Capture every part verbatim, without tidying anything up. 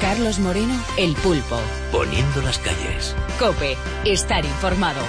Carlos Moreno, El Pulpo. Poniendo las calles. COPE, estar informado.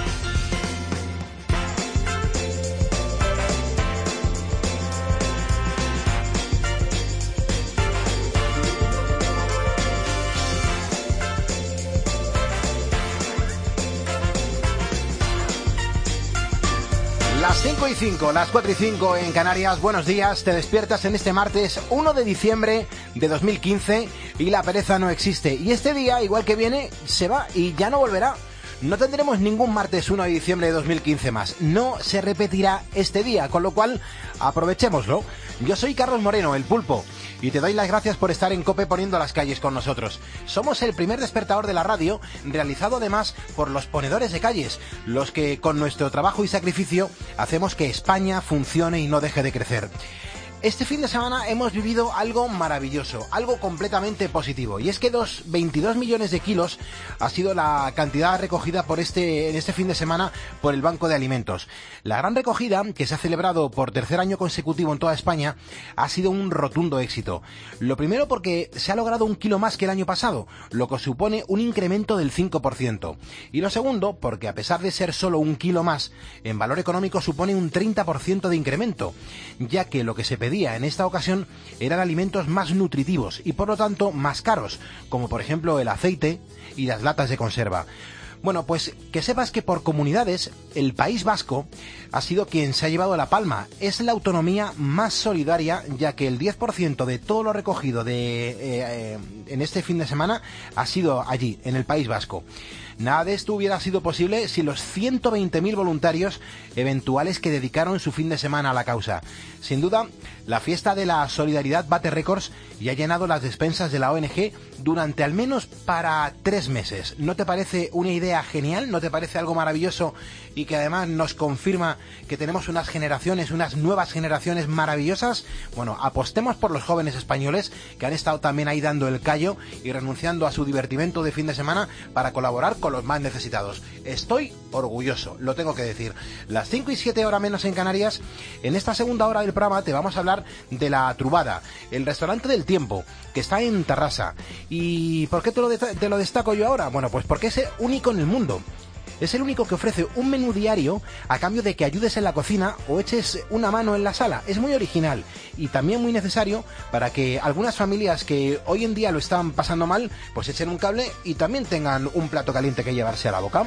Las cinco y cinco, las cuatro y cinco en Canarias. Buenos días, te despiertas en este martes uno de diciembre de dos mil quince y la pereza no existe. Y este día, igual que viene, se va y ya no volverá. No tendremos ningún martes uno de diciembre de dos mil quince más. No se repetirá este día, con lo cual aprovechémoslo. Yo soy Carlos Moreno, El Pulpo, y te doy las gracias por estar en COPE poniendo las calles con nosotros. Somos el primer despertador de la radio, realizado además por los ponedores de calles, los que con nuestro trabajo y sacrificio hacemos que España funcione y no deje de crecer. Este fin de semana hemos vivido algo maravilloso, algo completamente positivo, y es que dos, veintidós millones de kilos ha sido la cantidad recogida por este, en este fin de semana por el Banco de Alimentos. La gran recogida, que se ha celebrado por tercer año consecutivo en toda España, ha sido un rotundo éxito. Lo primero porque se ha logrado un kilo más que el año pasado, lo que supone un incremento del cinco por ciento. Y lo segundo porque a pesar de ser solo un kilo más, en valor económico supone un treinta por ciento de incremento, ya que lo que se pedía en esta ocasión eran alimentos más nutritivos y por lo tanto más caros, como por ejemplo el aceite y las latas de conserva. Bueno, pues que sepas que por comunidades el País Vasco ha sido quien se ha llevado la palma. Es la autonomía más solidaria, ya que el diez por ciento de todo lo recogido de, eh, eh, en este fin de semana ha sido allí, en el País Vasco. Nada de esto hubiera sido posible sin los ciento veinte mil voluntarios eventuales que dedicaron su fin de semana a la causa. Sin duda, la fiesta de la solidaridad bate récords y ha llenado las despensas de la O N G durante al menos para tres meses. ¿No te parece una idea genial? ¿No te parece algo maravilloso y que además nos confirma que tenemos unas generaciones, unas nuevas generaciones maravillosas? Bueno, apostemos por los jóvenes españoles que han estado también ahí dando el callo y renunciando a su divertimento de fin de semana para colaborar con los más necesitados. Estoy orgulloso, lo tengo que decir. Las cinco y siete horas menos en Canarias. En esta segunda hora del programa te vamos a hablar de La Trubada, el restaurante del tiempo, que está en Tarrasa. ¿Y por qué te lo, de- te lo destaco yo ahora? Bueno, pues porque es único en el mundo. Es el único que ofrece un menú diario a cambio de que ayudes en la cocina o eches una mano en la sala. Es muy original y también muy necesario para que algunas familias que hoy en día lo están pasando mal, pues echen un cable y también tengan un plato caliente que llevarse a la boca.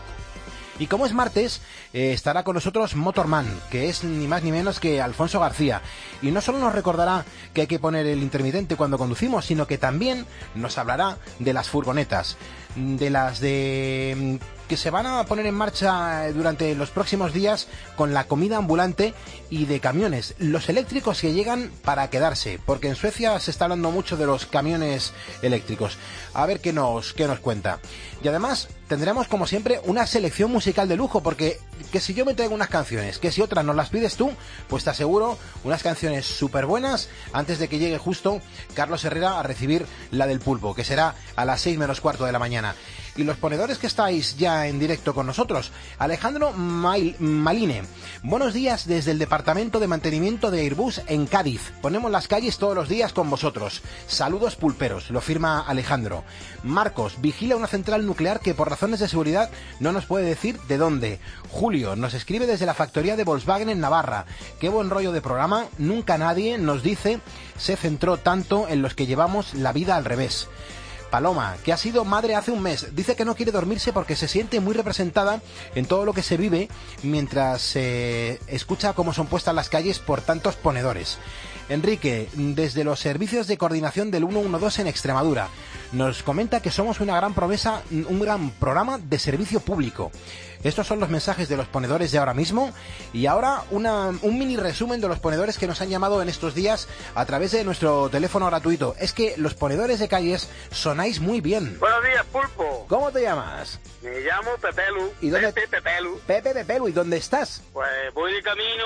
Y como es martes, eh, estará con nosotros Motorman, que es ni más ni menos que Alfonso García. Y no solo nos recordará que hay que poner el intermitente cuando conducimos, sino que también nos hablará de las furgonetas, de las de que se van a poner en marcha durante los próximos días con la comida ambulante y de camiones, los eléctricos que llegan para quedarse, porque en Suecia se está hablando mucho de los camiones eléctricos. A ver qué nos, qué nos cuenta. Y además tendremos como siempre una selección musical de lujo, porque que si yo me traigo unas canciones, que si otras nos las pides tú, pues te aseguro unas canciones súper buenas antes de que llegue justo Carlos Herrera a recibir la del Pulpo, que será a las seis menos cuarto de la mañana. Y los ponedores que estáis ya en directo con nosotros, Alejandro Mail, Maline, buenos días desde el Departamento de Mantenimiento de Airbus en Cádiz. Ponemos las calles todos los días con vosotros. Saludos pulperos, lo firma Alejandro. Marcos, vigila una central nuclear que por razones de seguridad no nos puede decir de dónde. Julio, nos escribe desde la factoría de Volkswagen en Navarra. Qué buen rollo de programa, nunca nadie nos dice se centró tanto en los que llevamos la vida al revés. Paloma, que ha sido madre hace un mes, dice que no quiere dormirse porque se siente muy representada en todo lo que se vive mientras se eh, escucha cómo son puestas las calles por tantos ponedores. Enrique, desde los servicios de coordinación del ciento doce en Extremadura, nos comenta que somos una gran promesa, un gran programa de servicio público. Estos son los mensajes de los ponedores de ahora mismo. Y ahora una, un mini resumen de los ponedores que nos han llamado en estos días a través de nuestro teléfono gratuito. Es que los ponedores de calles sonáis muy bien. Buenos días, Pulpo. ¿Cómo te llamas? Me llamo Pepelu. ¿Y dónde? Pepe Pepelu. Pepe Pepelu. ¿Y dónde estás? Pues voy de camino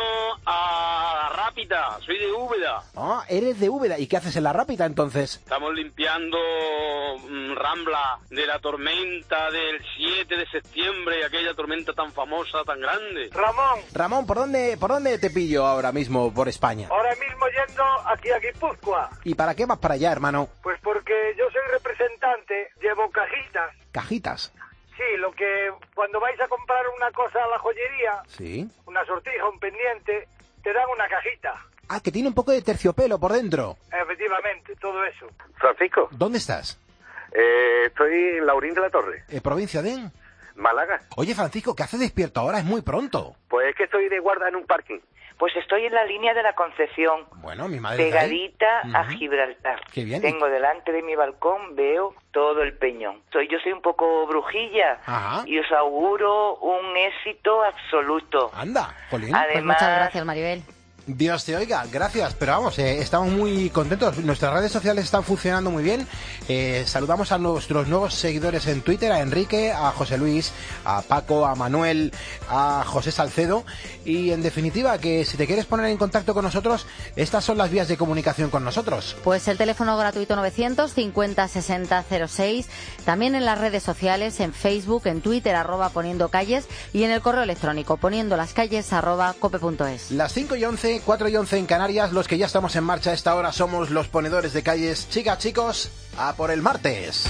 a Rápita. Soy de Úbeda. Ah, eres de Úbeda. ¿Y qué haces en la Rápita entonces? Estamos limpiando mmm, Rambla de la tormenta del siete de septiembre, aquella tormenta tan famosa, tan grande? Ramón. Ramón, ¿por dónde, por dónde te pillo ahora mismo por España? Ahora mismo yendo aquí a Guipúzcoa. ¿Y para qué vas para allá, hermano? Pues porque yo soy representante, llevo cajitas. ¿Cajitas? Sí, lo que cuando vais a comprar una cosa a la joyería, Sí. una sortija, un pendiente, te dan una cajita. Ah, que tiene un poco de terciopelo por dentro. Efectivamente, todo eso. Francisco, ¿Dónde estás? eh, estoy en Laurín de la Torre, Eh, ¿Provincia de...? Málaga. Oye, Francisco, ¿qué haces despierto ahora? Es muy pronto. Pues es que estoy de guarda en un parking. Pues estoy en la línea de la Concepción, Bueno, mi madre está ahí. pegadita a Ujú. Gibraltar. Qué bien. Tengo delante de mi balcón, veo todo el peñón. Soy, yo soy un poco brujilla Ajá. y os auguro un éxito absoluto. Anda, Jolín. Además, Pues muchas gracias, Maribel. Dios te oiga, gracias, pero vamos, eh, estamos muy contentos, nuestras redes sociales están funcionando muy bien, eh, saludamos a nuestros nuevos seguidores en Twitter, a Enrique, a José Luis, a Paco, a Manuel, a José Salcedo, y en definitiva que si te quieres poner en contacto con nosotros, estas son las vías de comunicación con nosotros. Pues el teléfono gratuito novecientos cincuenta sesenta cero seis, también en las redes sociales, en Facebook, en Twitter, arroba poniendo calles, y en el correo electrónico poniendo las calles arroba cope punto es. Las cinco y once, cuatro y once en Canarias, los que ya estamos en marcha a esta hora somos los ponedores de calles. Chicas, chicos, a por el martes.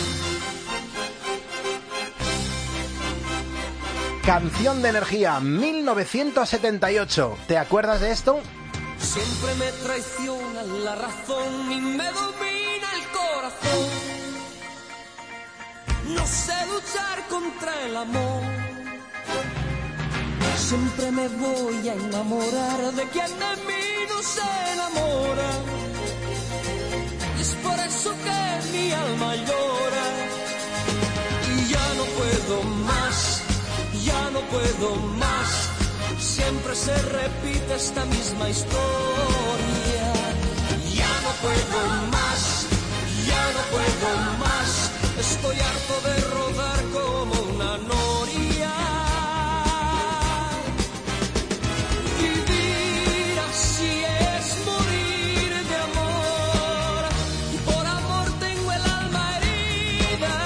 Canción de energía, mil novecientos setenta y ocho. ¿Te acuerdas de esto? Siempre me traiciona la razón y me domina el corazón. No sé luchar contra el amor. Siempre me voy a enamorar de quien de mí no se enamora. Y es por eso que mi alma llora. Y ya no puedo más, ya no puedo más. Siempre se repite esta misma historia. Ya no puedo más, ya no puedo más. Estoy harto de rodar como una noria. Vivir así es morir de amor. Y por amor tengo el alma herida.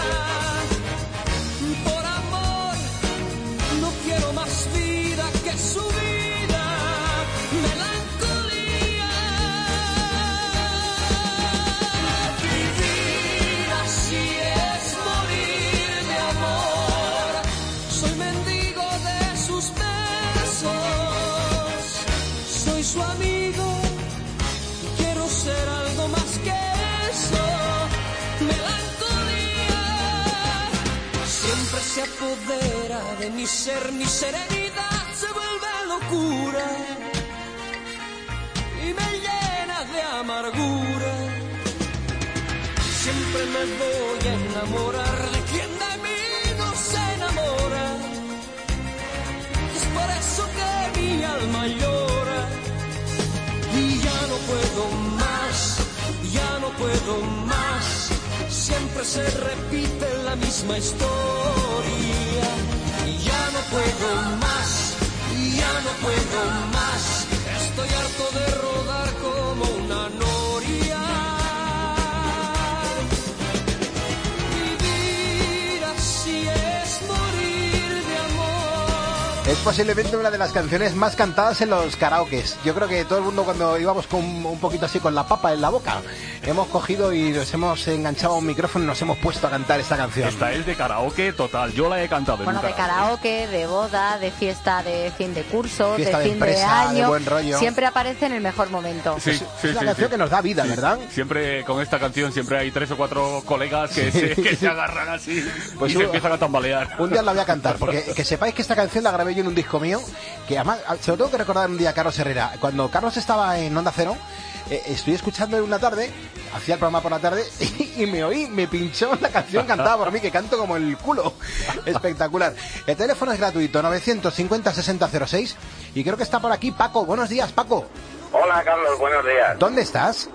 Por amor no quiero más vida que su vida. Melancolía. Vivir así es morir de amor. Soy mendigo de sus besos. Soy su amigo. Quiero ser algo más que eso. Melancolía. Siempre se apodera de mi ser, mi serenidad se vuelve locura y me llena de amargura. Siempre me voy a enamorar de quien de mí no se enamora. Es por eso que mi alma llora. Y ya no puedo más, ya no puedo más. Siempre se repite la misma historia. Y ya no puedo más, ya no puedo más. Estoy harto de rodar como una noria. Vivir así es morir de amor. Es posiblemente una de las canciones más cantadas en los karaokes. Yo creo que todo el mundo cuando íbamos con un poquito así con la papa en la boca, hemos cogido y nos hemos enganchado a un micrófono y nos hemos puesto a cantar esta canción. Esta es de karaoke total, yo la he cantado en Bueno, un de karaoke, de boda, de fiesta de fin de curso, Fiesta de de fin empresa, de año. de buen rollo. Siempre aparece en el mejor momento. Sí, Es, sí, es una sí, canción sí. que nos da vida, Sí. ¿verdad? Siempre con esta canción siempre hay tres o cuatro colegas que, se, que se agarran así Pues y un- se empiezan a tambalear. Un día la voy a cantar, porque que sepáis que esta canción la grabé yo en un disco mío, que además se lo tengo que recordar un día a Carlos Herrera. Cuando Carlos estaba en Onda Cero, eh, estoy escuchando en una tarde, hacía el programa por la tarde, y, y me oí, me pinchó la canción cantada por mí, que canto como el culo. Espectacular. El teléfono es gratuito, novecientos cincuenta sesenta cero seis, y creo que está por aquí Paco. Buenos días, Paco. Hola, Carlos, buenos días. ¿Dónde estás?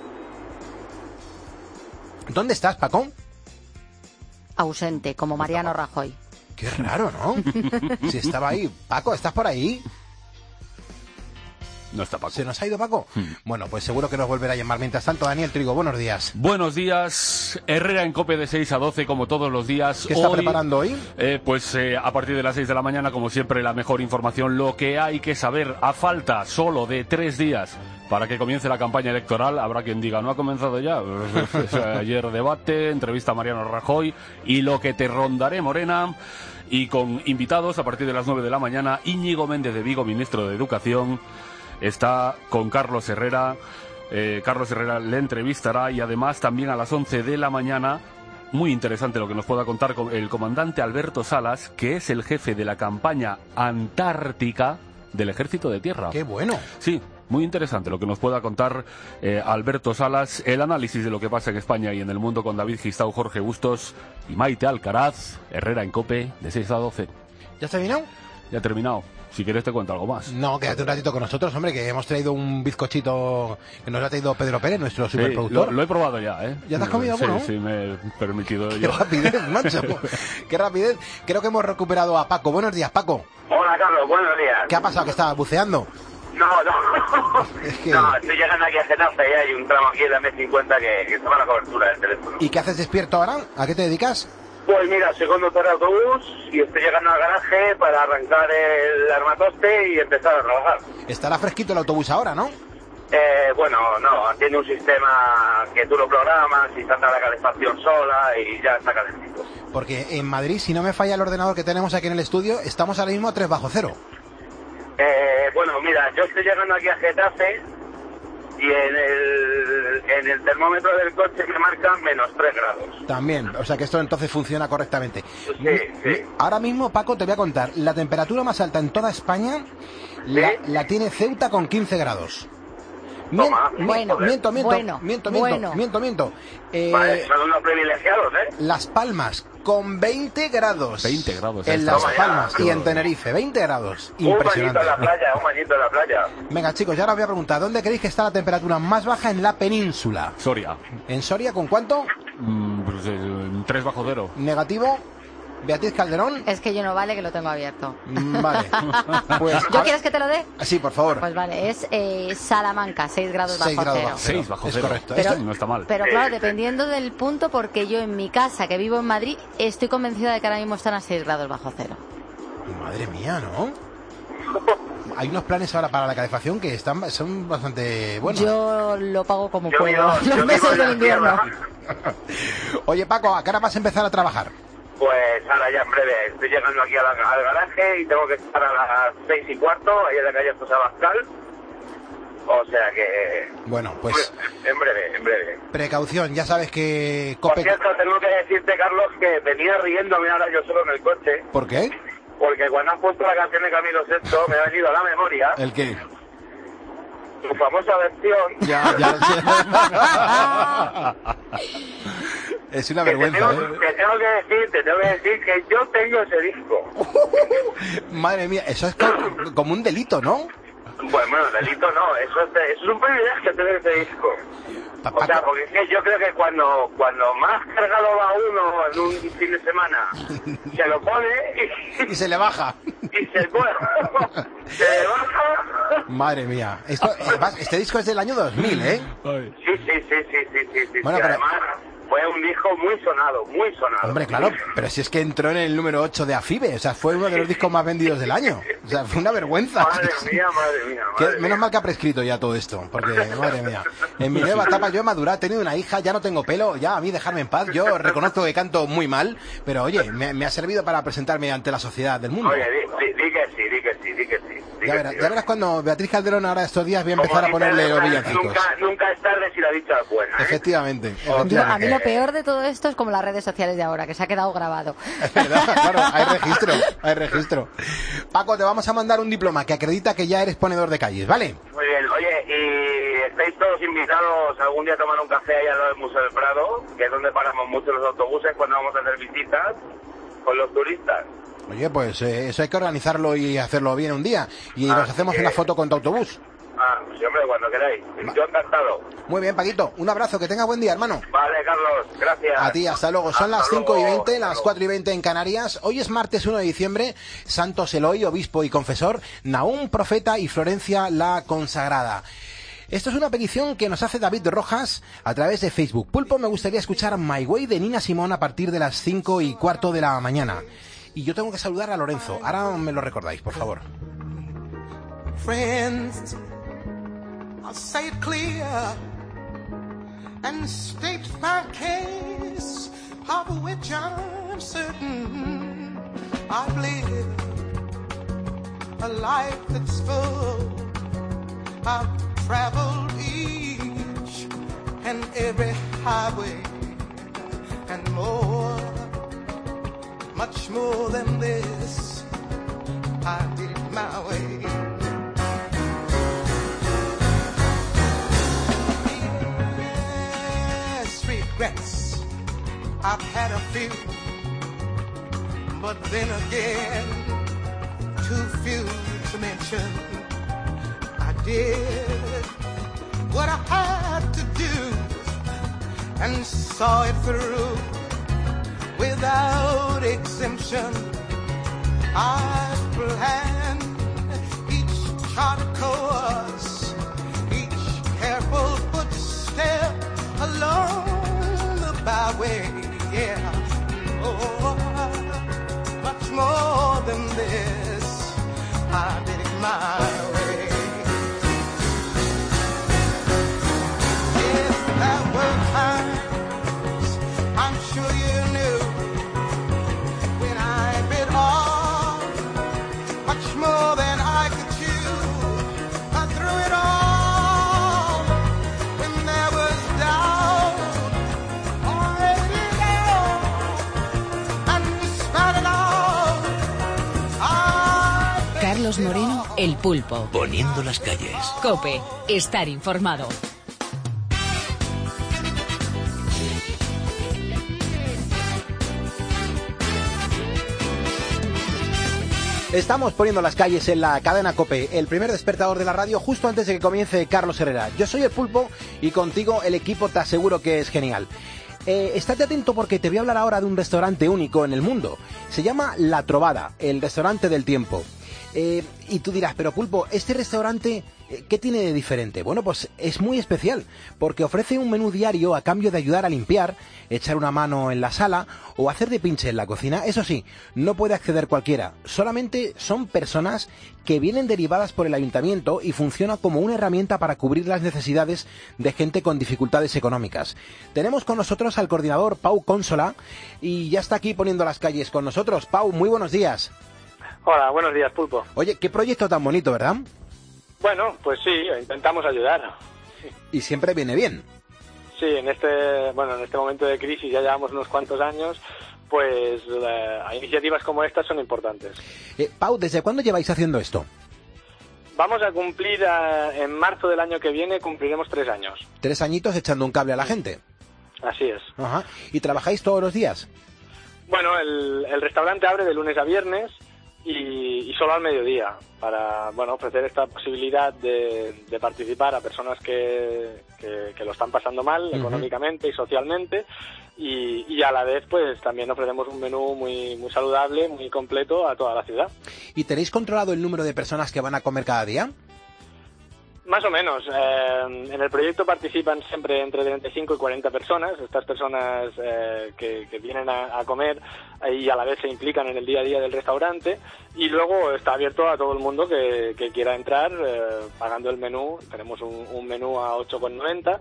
¿Dónde estás, Paco? Ausente, como Mariano Rajoy. Qué raro, ¿no? Si estaba ahí. Paco, ¿estás por ahí? No está Paco. ¿Se nos ha ido Paco? Hmm. Bueno, pues seguro que nos volverá a llamar. Mientras tanto, Daniel Trigo, buenos días. Buenos días, Herrera en COPE de seis a doce, como todos los días. ¿Qué está hoy, preparando hoy? Eh, pues eh, a partir de las seis de la mañana, como siempre, la mejor información, lo que hay que saber a falta solo de tres días para que comience la campaña electoral. Habrá quien diga, ¿no ha comenzado ya? Ayer debate, entrevista a Mariano Rajoy y lo que te rondaré, Morena. Y con invitados a partir de las nueve de la mañana, Íñigo Méndez de Vigo, ministro de Educación, está con Carlos Herrera. Eh, Carlos Herrera le entrevistará y además también a las once de la mañana, muy interesante lo que nos pueda contar el comandante Alberto Salas, que es el jefe de la campaña antártica del Ejército de Tierra. ¡Qué bueno! Sí, muy interesante lo que nos pueda contar eh, Alberto Salas, el análisis de lo que pasa en España y en el mundo con David Gistau, Jorge Bustos y Maite Alcaraz. Herrera en COPE de seis a doce. ¿Ya está terminado? Ya ha terminado. Si quieres te cuento algo más. No, quédate un ratito con nosotros, hombre, que hemos traído un bizcochito que nos ha traído Pedro Pérez, nuestro Sí, superproductor. lo, lo he probado ya, ¿eh? ¿Ya te has comido sí, alguno? Sí, me he permitido Qué yo. rapidez, macho. Qué rapidez. Creo que hemos recuperado a Paco. Buenos días, Paco. Hola, Carlos, buenos días. ¿Qué ha pasado? ¿Que estabas buceando? No, no. Es que... No, estoy llegando aquí a Getafe y hay un tramo aquí en la M cincuenta que, que toma la cobertura del teléfono. ¿Y qué haces despierto ahora? ¿A qué te dedicas? Pues mira, soy conductor de autobús y estoy llegando al garaje para arrancar el armatoste y empezar a trabajar. Estará fresquito el autobús ahora, ¿no? Eh, bueno, no, tiene un sistema que tú lo programas y salta la calefacción sola y ya está calentito. Porque en Madrid, si no me falla el ordenador que tenemos aquí en el estudio, estamos ahora mismo a tres bajo cero. Eh, bueno, mira, yo estoy llegando aquí a Getafe y en el, en el termómetro del coche me marcan menos tres grados. También, o sea que esto entonces funciona correctamente. Sí, sí. Ahora mismo, Paco, te voy a contar, la temperatura más alta en toda España la, ¿Sí? la tiene Ceuta con quince grados. Toma. Mien- Bueno, miento, miento, bueno, miento, miento, bueno. miento, miento. Eh, Vale, son unos privilegiados, ¿eh? Las Palmas con veinte grados. veinte grados, En eh, Las toma ya. Palmas y en Tenerife, veinte grados. Un bañito Impresionante. en la playa, un bañito en la playa. Venga, chicos, ya os voy a preguntar, ¿dónde creéis que está la temperatura más baja en la península? Soria. ¿En Soria con cuánto? Mm, pues, eh, tres bajo cero. ¿Negativo? ¿Beatriz Calderón? Es que yo no vale, que lo tengo abierto. Mm, Vale. Pues, ¿Yo ahora- quieres que te lo dé? Sí, por favor. Pues vale, es eh, Salamanca, seis grados Seis bajo grados cero. bajo cero. seis bajo Es cero. correcto. Pero- Esto- No está mal. Pero claro, dependiendo del punto, porque yo en mi casa, que vivo en Madrid, estoy convencida de que ahora mismo están a seis grados bajo cero. Madre mía, ¿no? Hay unos planes ahora para la calefacción que están son bastante buenos. Yo lo pago como Yo puedo. vivo- yo Los vivo meses en la del invierno. tierra. Oye, Paco, ¿a qué hora vas a empezar a trabajar? Pues ahora ya en breve, estoy llegando aquí a la- al garaje y tengo que estar a las seis y cuarto, ahí en la calle José Abascal. O sea que... Bueno, pues En breve, en breve. precaución, ya sabes que Por Cope... cierto, tengo que decirte, Carlos, que venía riéndome ahora yo solo en el coche, ¿Por qué? porque cuando has puesto la canción de Camilo Sesto me ha venido a la memoria ¿El qué? su famosa versión. Ya, ya lo sé. Es una Que te, vergüenza, tengo, ¿eh? te tengo que decir, te tengo que decir que yo tengo ese disco. Madre mía, eso es co- como un delito, ¿no? Pues bueno, delito no, eso es, eso es un privilegio tener ese disco. Pa- O sea, Paco, porque es que yo creo que cuando, cuando más cargado va uno en un fin de semana, se lo pone y, y se le baja. y se, bueno, se le baja. Madre mía. Esto, eh, vas- este disco es del año dos mil, ¿eh? Ay. Sí, sí, sí, sí, sí, sí, sí. Bueno, sí, pero- además fue un disco muy sonado, muy sonado. Hombre, claro, pero si es que entró en el número ocho de AFIBE, o sea, fue uno de los discos más vendidos del año. O sea, fue una vergüenza. Madre mía, madre mía, Que madre menos mía. mal que ha prescrito ya todo esto, porque, madre mía, en mi nueva etapa yo he madurado, he tenido una hija, ya no tengo pelo, ya a mí dejarme en paz. Yo reconozco que canto muy mal, pero oye, me, me ha servido para presentarme ante la sociedad del mundo. Oye, di, di, di que sí, di que sí, di que sí. di Ya que verás, sí, ya verás cuando Beatriz Calderón ahora estos días voy a empezar a Como ponerle dice los el villancicos. refrán, Nunca, nunca es tarde si la dicha es buena, ¿eh? Efectivamente, Yo- a mí efectivamente. lo peor de todo esto es como las redes sociales de ahora, que se ha quedado grabado. Es verdad, claro, hay registro, hay registro. Paco, te vamos a mandar un diploma que acredita que ya eres ponedor de calles, ¿vale? Muy bien, oye, y estáis todos invitados algún día a tomar un café ahí al lado del Museo del Prado, que es donde paramos mucho los autobuses cuando vamos a hacer visitas con los turistas. Oye, pues eh, eso hay que organizarlo y hacerlo bien un día. Y Ah, nos hacemos sí. una foto con tu autobús. Ah, sí, Sí, hombre, cuando queráis. Va. Yo encantado. Muy bien, Paquito. Un abrazo, que tenga buen día, hermano. Vale, Carlos, gracias. A ti, hasta luego. Son Hasta las cinco y luego. veinte, Hasta las luego. cuatro y veinte en Canarias. Hoy es martes uno de diciembre. Santos Eloy, obispo y confesor. Nahum, profeta, y Florencia, la consagrada. Esto es una petición que nos hace David Rojas a través de Facebook. Pulpo, me gustaría escuchar My Way de Nina Simón a partir de las cinco y cuarto de la mañana. Y yo tengo que saludar a Lorenzo. Ahora me lo recordáis, por favor. Friends, I'll say it clear and state my case, of which I'm certain. I've lived a life that's full. I've traveled each and every highway and more, much more than this. I did it my way. Yes, regrets, I've had a few, but then again, too few to mention. I did what I had to do and saw it through without exemption. I planned each charted course, each careful footstep along the byway. Yeah, oh, much more than this, I did it my way. Yes, there were times, I'm sure you knew, when I bit off much more than I could chew. I threw it all when there was doubt, or every doubt, and despite it all, I Carlos Moreno, El Pulpo. Poniendo las calles. COPE, estar informado. Estamos poniendo las calles en la cadena COPE, el primer despertador de la radio justo antes de que comience Carlos Herrera. Yo soy el Pulpo y contigo el equipo te aseguro que es genial. Eh, estate atento porque te voy a hablar ahora de un restaurante único en el mundo. Se llama La Trovada, el restaurante del tiempo. Eh, y tú dirás, pero Pulpo, ¿este restaurante eh, qué tiene de diferente? Bueno, pues es muy especial, porque ofrece un menú diario a cambio de ayudar a limpiar, echar una mano en la sala o hacer de pinche en la cocina. Eso sí, no puede acceder cualquiera, solamente son personas que vienen derivadas por el ayuntamiento y funciona como una herramienta para cubrir las necesidades de gente con dificultades económicas. Tenemos con nosotros al coordinador Pau Consola y ya está aquí poniendo las calles con nosotros. Pau, muy buenos días. Hola, buenos días, Pulpo. Oye, qué proyecto tan bonito, ¿verdad? Bueno, pues sí, intentamos ayudar. Y siempre viene bien. Sí, en este, bueno, en este momento de crisis ya llevamos unos cuantos años, pues eh, iniciativas como estas son importantes. Eh, Pau, ¿desde cuándo lleváis haciendo esto? Vamos a cumplir, eh, en marzo del año que viene, cumpliremos tres años. Tres añitos echando un cable a la gente. Así es. Ajá. ¿Y trabajáis todos los días? Bueno, el, el restaurante abre de lunes a viernes y, y solo al mediodía, para, bueno, ofrecer esta posibilidad de, de participar a personas que, que, que lo están pasando mal, uh-huh, económicamente y socialmente, y, y a la vez pues también ofrecemos un menú muy, muy saludable, muy completo a toda la ciudad. ¿Y tenéis controlado el número de personas que van a comer cada día? Más o menos. Eh, en el proyecto participan siempre entre treinta y cinco y cuarenta personas. Estas personas eh, que, que vienen a, a comer y a la vez se implican en el día a día del restaurante. Y luego está abierto a todo el mundo que, que quiera entrar eh, pagando el menú. Tenemos un, un menú a ocho con noventa.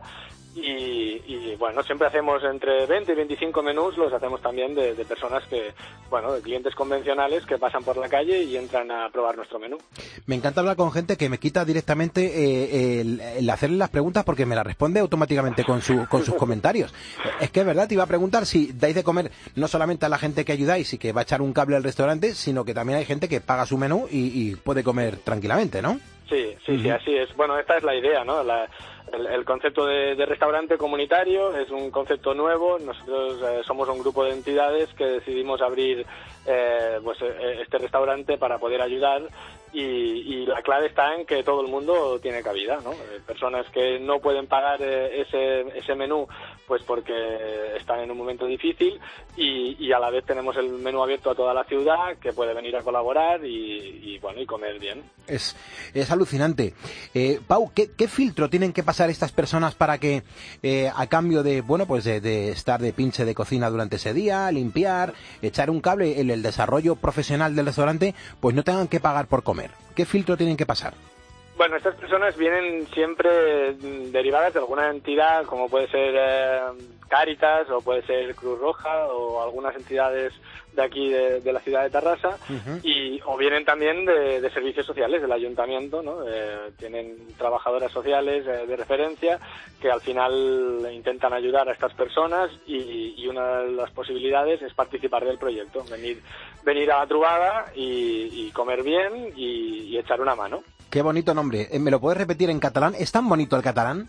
Y, y bueno, siempre hacemos entre veinte y veinticinco menús, los hacemos también de, de personas que, bueno, de clientes convencionales que pasan por la calle y entran a probar nuestro menú. Me encanta hablar con gente que me quita directamente eh, el, el hacerle las preguntas porque me las responde automáticamente con, su, con sus comentarios. Es que es verdad, te iba a preguntar si dais de comer no solamente a la gente que ayudáis y que va a echar un cable al restaurante, sino que también hay gente que paga su menú y, y puede comer tranquilamente, ¿no? Sí, sí, uh-huh, sí, así es. Bueno, esta es la idea, ¿no? La, el, el concepto de, de restaurante comunitario es un concepto nuevo. Nosotros eh, somos un grupo de entidades que decidimos abrir eh, pues eh, este restaurante para poder ayudar. Y, y la clave está en que todo el mundo tiene cabida, ¿no? Eh, personas que no pueden pagar eh, ese, ese menú pues porque están en un momento difícil y, y a la vez tenemos el menú abierto a toda la ciudad que puede venir a colaborar y, y bueno, y comer bien. Es, es alucinante. Eh, Pau, ¿qué, ¿qué filtro tienen que pasar estas personas para que eh, a cambio de, bueno, pues de, de estar de pinche de cocina durante ese día, limpiar, echar un cable en el desarrollo profesional del restaurante, pues no tengan que pagar por comer? ¿Qué filtro tienen que pasar? Bueno, estas personas vienen siempre derivadas de alguna entidad, como puede ser eh, Cáritas o puede ser Cruz Roja o algunas entidades de aquí de, de la ciudad de Tarrasa, uh-huh. y o vienen también de, de servicios sociales del ayuntamiento, ¿no? Eh, tienen trabajadoras sociales eh, de referencia que al final intentan ayudar a estas personas y, y una de las posibilidades es participar del proyecto, venir venir a la trubada y, y comer bien y, y echar una mano. Qué bonito nombre. ¿Me lo puedes repetir en catalán? ¿Es tan bonito el catalán?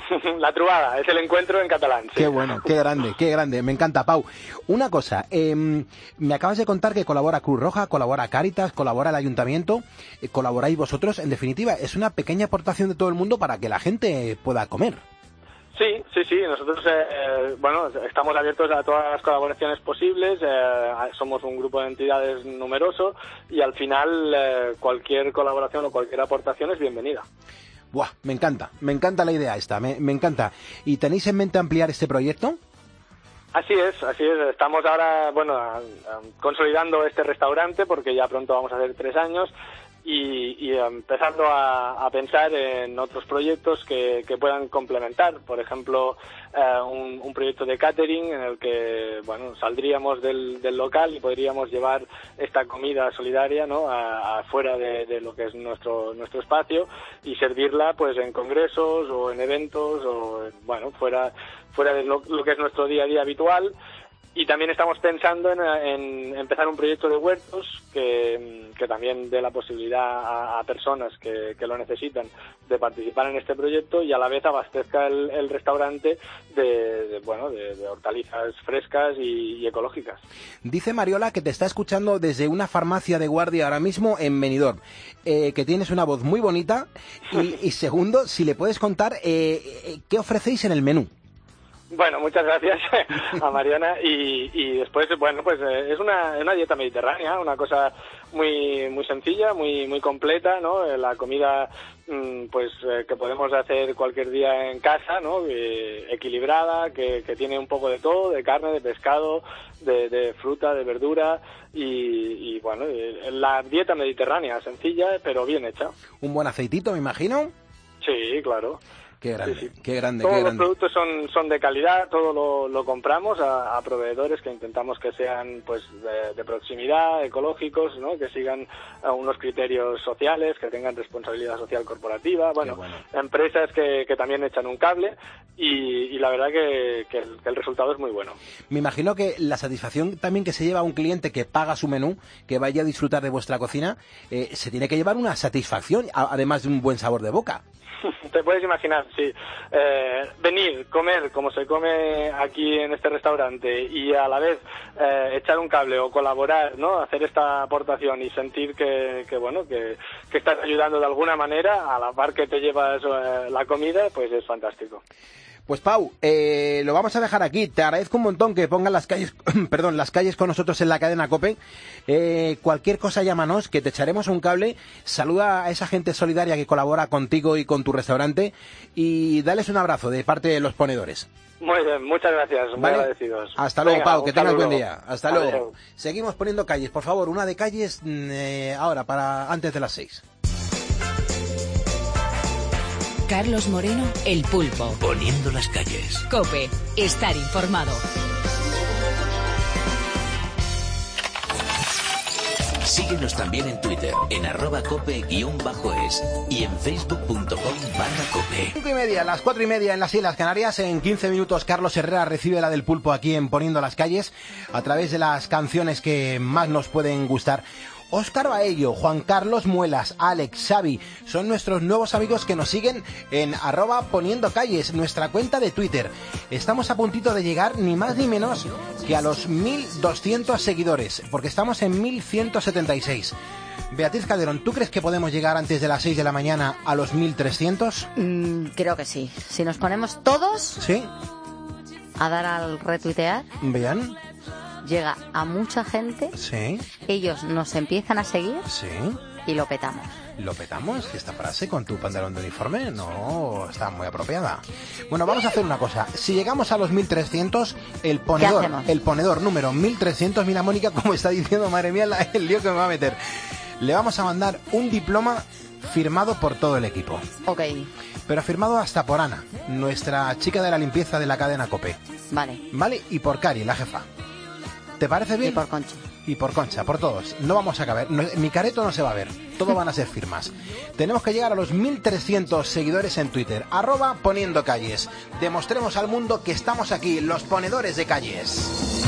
La trubada, es el encuentro en catalán. Sí. Qué bueno, qué grande, qué grande. Me encanta, Pau. Una cosa, eh, me acabas de contar que colabora Cruz Roja, colabora Cáritas, colabora el Ayuntamiento, eh, colaboráis vosotros. En definitiva, es una pequeña aportación de todo el mundo para que la gente pueda comer. Sí, sí, sí. Nosotros, eh, bueno, estamos abiertos a todas las colaboraciones posibles. Eh, somos un grupo de entidades numeroso y al final eh, cualquier colaboración o cualquier aportación es bienvenida. Buah, me encanta, me encanta la idea esta, me, me encanta. ¿Y tenéis en mente ampliar este proyecto? Así es, así es. Estamos ahora, bueno, a, a, consolidando este restaurante porque ya pronto vamos a hacer tres años. Y, y empezando a, a pensar en otros proyectos que, que puedan complementar. Por ejemplo, eh, un, un proyecto de catering en el que, bueno, saldríamos del, del local y podríamos llevar esta comida solidaria, ¿no?, a, a fuera de, de lo que es nuestro nuestro espacio y servirla, pues, en congresos o en eventos o, bueno, fuera fuera de lo, lo que es nuestro día a día habitual. Y también estamos pensando en, en empezar un proyecto de huertos que, que también dé la posibilidad a, a personas que, que lo necesitan de participar en este proyecto y a la vez abastezca el, el restaurante de, de bueno de, de hortalizas frescas y, y ecológicas. Dice Mariola que te está escuchando desde una farmacia de guardia ahora mismo en Benidorm, eh, que tienes una voz muy bonita y, y segundo, si le puedes contar eh, qué ofrecéis en el menú. Bueno, muchas gracias a Mariana y, y después, bueno, pues eh, es una, una dieta mediterránea, una cosa muy muy sencilla, muy muy completa, ¿no? La comida, mmm, pues eh, que podemos hacer cualquier día en casa, ¿no? Eh, equilibrada, que, que tiene un poco de todo, de carne, de pescado, de, de fruta, de verdura y, y bueno, eh, la dieta mediterránea, sencilla pero bien hecha. Un buen aceitito, me imagino. Sí, claro. Qué grande, sí, sí. qué grande, Todos qué los grande. productos son, son de calidad, todo lo, lo compramos a, a proveedores que intentamos que sean pues de, de proximidad, ecológicos, ¿no? Que sigan uh, unos criterios sociales, que tengan responsabilidad social corporativa, bueno, bueno. empresas que, que también echan un cable y, y la verdad que, que, el, que el resultado es muy bueno. Me imagino que la satisfacción también que se lleva un cliente que paga su menú, que vaya a disfrutar de vuestra cocina, eh, se tiene que llevar una satisfacción, a, además de un buen sabor de boca. Te puedes imaginar, sí. Eh, venir, comer como se come aquí en este restaurante y a la vez eh, echar un cable o colaborar, ¿no? Hacer esta aportación y sentir que, que bueno, que, que estás ayudando de alguna manera a la par que te llevas eh, la comida, pues es fantástico. Pues Pau, eh, lo vamos a dejar aquí. Te agradezco un montón que pongan las calles, perdón, las calles con nosotros en la cadena COPE. Eh, cualquier cosa llámanos, que te echaremos un cable. Saluda a esa gente solidaria que colabora contigo y con tu restaurante y dales un abrazo de parte de los ponedores. Muy bien, muchas gracias, muy ¿Vale? agradecidos. Hasta luego, Venga, Pau, que tengas saludo. buen día. Hasta Adiós. luego. Seguimos poniendo calles, por favor, una de calles eh, ahora, para antes de las seis. Carlos Moreno, El Pulpo. Poniendo las calles. COPE, estar informado. Síguenos también en Twitter, en arroba cope-es y en facebook.com barra cope. Cinco y media, las cuatro y media en las Islas Canarias. En quince minutos Carlos Herrera recibe la del Pulpo aquí en Poniendo las Calles a través de las canciones que más nos pueden gustar. Óscar Baello, Juan Carlos Muelas, Alex, Xavi, son nuestros nuevos amigos que nos siguen en arroba poniendo calles, nuestra cuenta de Twitter. Estamos a puntito de llegar ni más ni menos que a los mil doscientos seguidores, porque estamos en mil ciento setenta y seis. Beatriz Calderón, ¿tú crees que podemos llegar antes de las seis de la mañana a los mil trescientos? Mm, creo que sí. Si nos ponemos todos ¿sí? a dar al retuitear, bien, llega a mucha gente, sí, ellos nos empiezan a seguir sí, y lo petamos. ¿Lo petamos? ¿Esta frase con tu pantalón de uniforme? No, está muy apropiada. Bueno, vamos a hacer una cosa. Si llegamos a los mil trescientos, el ponedor, el ponedor número mil trescientos, mira Mónica como está diciendo, madre mía, la, el lío que me va a meter. Le vamos a mandar un diploma firmado por todo el equipo. Ok. Pero firmado hasta por Ana, nuestra chica de la limpieza de la cadena COPE. Vale. Vale, y por Cari, la jefa. ¿Te parece bien? Y por Concha. Y por Concha, por todos. No vamos a caber. No, mi careto no se va a ver. Todo van a ser firmas. Tenemos que llegar a los mil trescientos seguidores en Twitter. Arroba poniendo calles. Demostremos al mundo que estamos aquí, los ponedores de calles.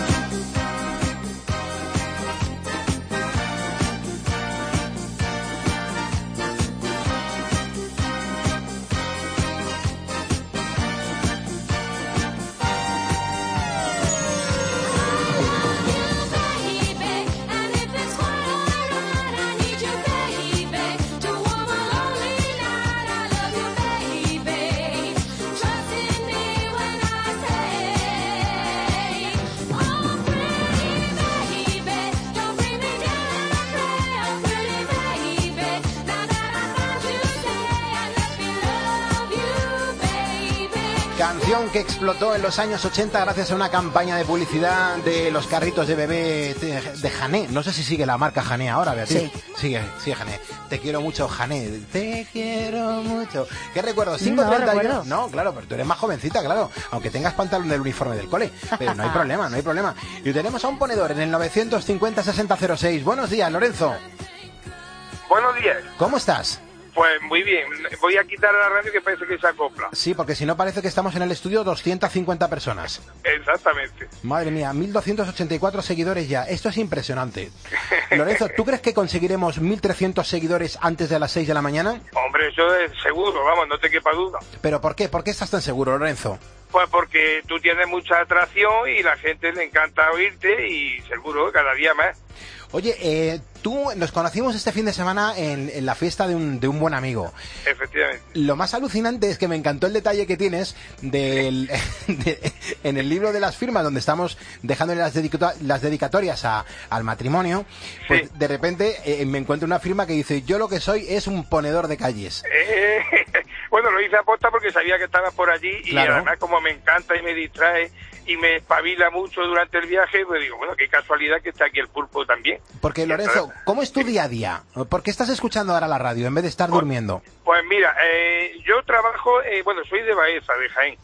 Canción que explotó en los años ochenta gracias a una campaña de publicidad de los carritos de bebé de Jané. No sé si sigue la marca Jané ahora, Beatriz. Sí. Sigue, sigue Jané. Te quiero mucho, Jané. Te quiero mucho. ¿Qué recuerdo? ¿cinco treinta y uno? No, claro, pero tú eres más jovencita, claro. Aunque tengas pantalón del uniforme del cole. Pero no hay problema, no hay problema. Y tenemos a un ponedor en el novecientos cincuenta sesenta cero seis. Buenos días, Lorenzo. Buenos días. ¿Cómo estás? Pues muy bien, voy a quitar la radio que parece que se acopla. Sí, porque si no parece que estamos en el estudio doscientas cincuenta personas. Exactamente. Madre mía, mil doscientos ochenta y cuatro seguidores ya, esto es impresionante. Lorenzo, ¿tú crees que conseguiremos mil trescientos seguidores antes de las seis de la mañana? Hombre, eso es seguro, vamos, no te quepa duda. ¿Pero por qué? ¿Por qué estás tan seguro, Lorenzo? Pues porque tú tienes mucha atracción y la gente le encanta oírte y seguro cada día más. Oye, eh, tú nos conocimos este fin de semana en, en la fiesta de un, de un buen amigo. Efectivamente. Lo más alucinante es que me encantó el detalle que tienes del, de, en el libro de las firmas, donde estamos dejándole las, dedica, las dedicatorias a, al matrimonio. Pues sí. De repente eh, me encuentro una firma que dice: yo lo que soy es un ponedor de calles. Eh, bueno, lo hice a posta porque sabía que estabas por allí y claro. Además como me encanta y me distrae y me espabila mucho durante el viaje, pues digo, bueno, qué casualidad que está aquí el pulpo también. Porque, Lorenzo, ¿cómo es tu día a día? ¿Por qué estás escuchando ahora la radio en vez de estar pues, durmiendo? Pues mira, eh, yo trabajo, eh, bueno, soy de Baeza, de Jaén,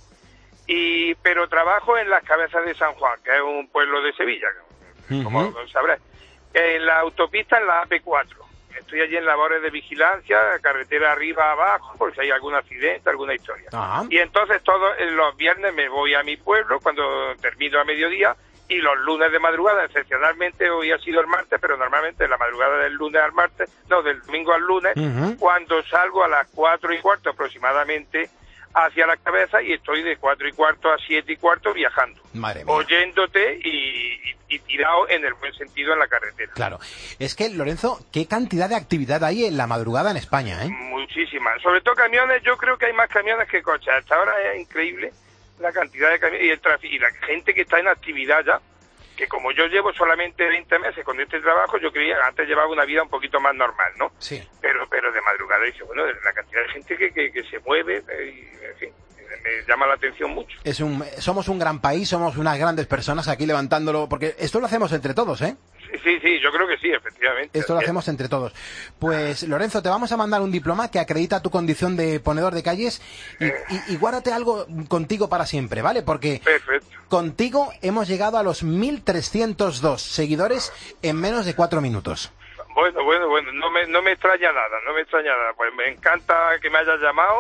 y pero trabajo en las Cabezas de San Juan, que es un pueblo de Sevilla, como uh-huh. sabrás, en la autopista, en la A P cuatro. Estoy allí en labores de vigilancia, carretera arriba, abajo, por si hay algún accidente, alguna historia. Ajá. Y entonces todos los viernes me voy a mi pueblo cuando termino a mediodía, y los lunes de madrugada, excepcionalmente hoy ha sido el martes, pero normalmente la madrugada del lunes al martes, no, del domingo al lunes, uh-huh. cuando salgo a las cuatro y cuarto aproximadamente hacia la Cabeza y estoy de cuatro y cuarto a siete y cuarto viajando, Madre mía. oyéndote y, y, y tirado en el buen sentido en la carretera. Claro, es que, Lorenzo, ¿qué cantidad de actividad hay en la madrugada en España, eh? Muchísima, sobre todo camiones, yo creo que hay más camiones que coches, hasta ahora es increíble la cantidad de camiones y el tráfico y la gente que está en actividad ya, que como yo llevo solamente veinte meses con este trabajo, yo creía que antes llevaba una vida un poquito más normal, ¿no? Sí. Pero pero de madrugada dice, bueno, la cantidad de gente que, que, que se mueve, y, en fin, me llama la atención mucho. Es un, somos un gran país, somos unas grandes personas aquí levantándolo, porque esto lo hacemos entre todos, ¿eh? Sí, sí, sí, yo creo que sí, efectivamente. Esto lo hacemos entre todos. Pues, Lorenzo, te vamos a mandar un diploma que acredita tu condición de ponedor de calles y, eh. y, y guárdate algo contigo para siempre, ¿vale? Porque Perfecto. Contigo hemos llegado a los mil trescientos dos seguidores en menos de cuatro minutos. Bueno, bueno, bueno, no me, no me extraña nada, no me extraña nada. Pues me encanta que me hayas llamado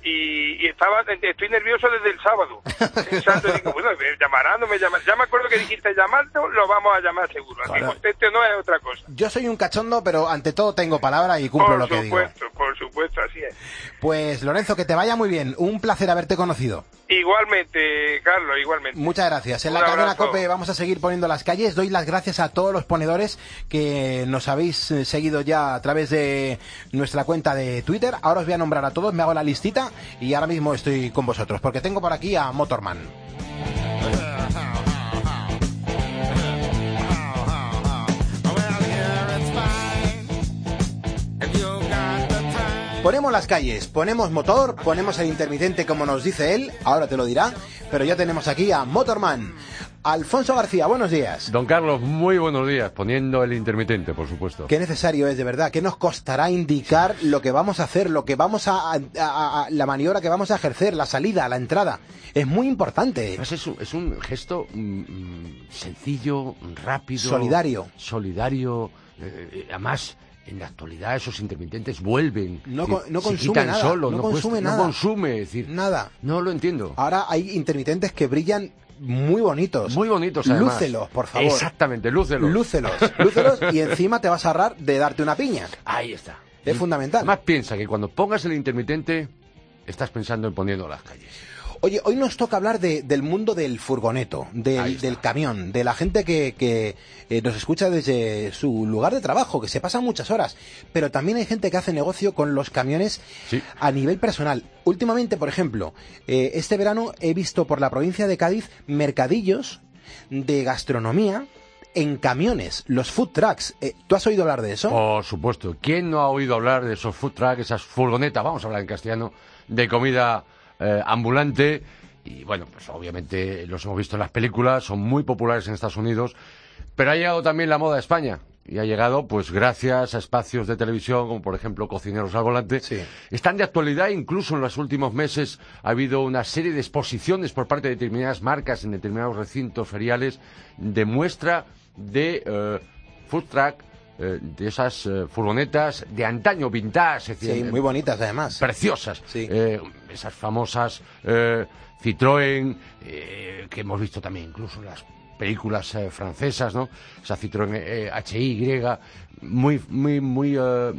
y, y estaba, estoy nervioso desde el sábado. Pensando, digo, bueno, me llamarán, no me llamarán. Ya me acuerdo que dijiste llamarlo, lo vamos a llamar seguro. Así Claro. conteste o no es otra cosa. Yo soy un cachondo, pero ante todo tengo palabra y cumplo Por lo que digo. supuesto, por supuesto, así es. Pues Lorenzo, que te vaya muy bien. Un placer haberte conocido. Igualmente, Carlos, igualmente. Muchas gracias. En Un la cadena abrazo. COPE vamos a seguir poniendo las calles. Doy las gracias a todos los ponedores que nos habéis eh, seguido ya a través de nuestra cuenta de Twitter. Ahora os voy a nombrar a todos, me hago la listita y ahora mismo estoy con vosotros, porque tengo por aquí a Motorman. Ponemos las calles, ponemos motor, ponemos el intermitente como nos dice él, ahora te lo dirá, pero ya tenemos aquí a Motorman. Alfonso García, buenos días. Don Carlos, muy buenos días, poniendo el intermitente, por supuesto. Qué necesario es, de verdad, qué nos costará indicar lo que vamos a hacer, lo que vamos a, a, a- a- la maniobra que vamos a ejercer, la salida, la entrada. Es muy importante. Además, es, un, es un gesto mm, mm, sencillo, rápido. Solidario. Solidario, eh, además... En la actualidad esos intermitentes vuelven. No, Es decir, co- no se consume quitan nada, solo, no no, consume cuesta- nada. No consume, es decir, Nada. no lo entiendo. Ahora hay intermitentes que brillan muy bonitos. Muy bonitos, además. Lúcelos, por favor. Exactamente, lúcelos. Lúcelos, lúcelos y encima te vas a ahorrar de darte una piña. Ahí está. Es fundamental. Además, piensa que cuando pongas el intermitente, estás pensando en poniendo las calles. Oye, hoy nos toca hablar de, del mundo del furgoneto, del, del camión, de la gente que, que eh, nos escucha desde su lugar de trabajo, que se pasan muchas horas, pero también hay gente que hace negocio con los camiones Sí. a nivel personal. Últimamente, por ejemplo, eh, este verano he visto por la provincia de Cádiz mercadillos de gastronomía en camiones, los food trucks. Eh, ¿Tú has oído hablar de eso? Por supuesto. ¿Quién no ha oído hablar de esos food trucks, esas furgonetas, vamos a hablar en castellano, de comida eh, ambulante? Y bueno, pues obviamente los hemos visto en las películas, son muy populares en Estados Unidos, pero ha llegado también la moda a España. Y ha llegado, pues gracias a espacios de televisión, como por ejemplo Cocineros al Volante. Sí. Están de actualidad, incluso en los últimos meses ha habido una serie de exposiciones por parte de determinadas marcas en determinados recintos feriales de muestra de eh, food truck, eh, de esas eh, furgonetas de antaño, vintage, es Sí, decir, muy bonitas además. preciosas. Sí. Eh, esas famosas eh, Citroën, eh, que hemos visto también incluso en las películas eh, francesas, ¿no? Esa Citroën eh, H Y, muy, muy, muy, eh,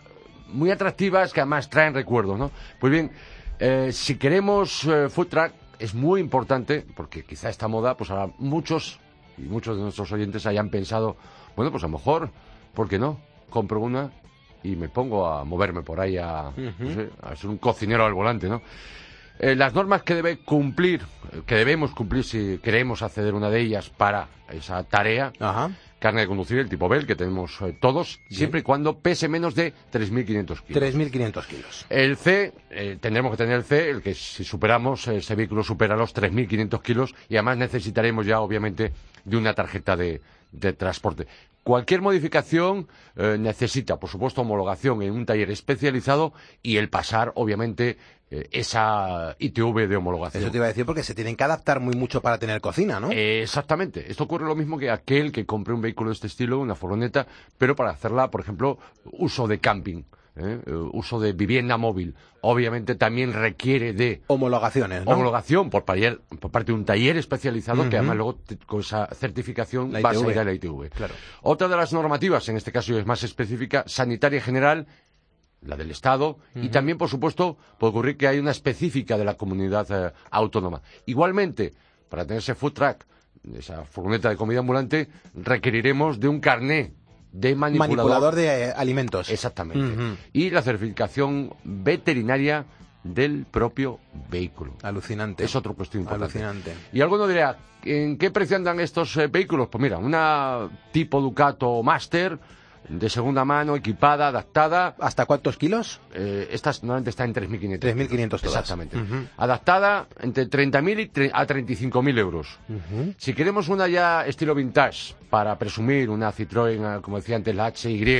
muy atractivas, que además traen recuerdos, ¿no? Pues bien, eh, si queremos eh, food truck, es muy importante, porque quizá esta moda, pues ahora muchos, y muchos de nuestros oyentes hayan pensado, bueno, pues a lo mejor, ¿por qué no? Compro una y me pongo a moverme por ahí a, no sé, a ser un cocinero al volante, ¿no? Eh, las normas que debe cumplir, eh, que debemos cumplir si queremos acceder a una de ellas para esa tarea, Ajá. carne de conducir, el tipo Bell, que tenemos eh, todos, Bien. siempre y cuando pese menos de tres mil quinientos kilos. tres mil quinientos kilos. El C, eh, tendremos que tener el C, el que si superamos, eh, ese vehículo supera los tres mil quinientos kilos y además necesitaremos ya, obviamente, de una tarjeta de, de transporte. Cualquier modificación eh, necesita, por supuesto, homologación en un taller especializado y el pasar, obviamente, eh, esa I T V de homologación. Eso te iba a decir porque se tienen que adaptar muy mucho para tener cocina, ¿no? Eh, exactamente. Esto ocurre lo mismo que aquel que compre un vehículo de este estilo, una furgoneta, pero para hacerla, por ejemplo, uso de camping, ¿eh? Eh, uso de vivienda móvil. Obviamente también requiere de Homologaciones, ¿no? homologación por, taller- por parte de un taller especializado, Ujú. que además luego te- con esa certificación La va a I T V. salir a la I T V. Claro. Otra de las normativas, en este caso es más específica, sanitaria general, la del Estado, y también, por supuesto, puede ocurrir que hay una específica de la comunidad eh, autónoma. Igualmente, para tener ese food truck, esa furgoneta de comida ambulante, requeriremos de un carné de manipulador. Manipulador de eh, alimentos. Exactamente. Ujú. Y la certificación veterinaria del propio vehículo. Alucinante. Es otra cuestión importante. Alucinante. Y alguno dirá, ¿en qué precio andan estos eh, vehículos? Pues mira, una tipo Ducato Master, de segunda mano, equipada, adaptada. ¿Hasta cuántos kilos? Eh, esta normalmente está en tres mil quinientos. tres mil quinientos todas. Exactamente. Ujú. Adaptada entre treinta mil y tre- a treinta y cinco mil euros. Ujú. Si queremos una ya estilo vintage, para presumir una Citroën, como decía antes, la H Y,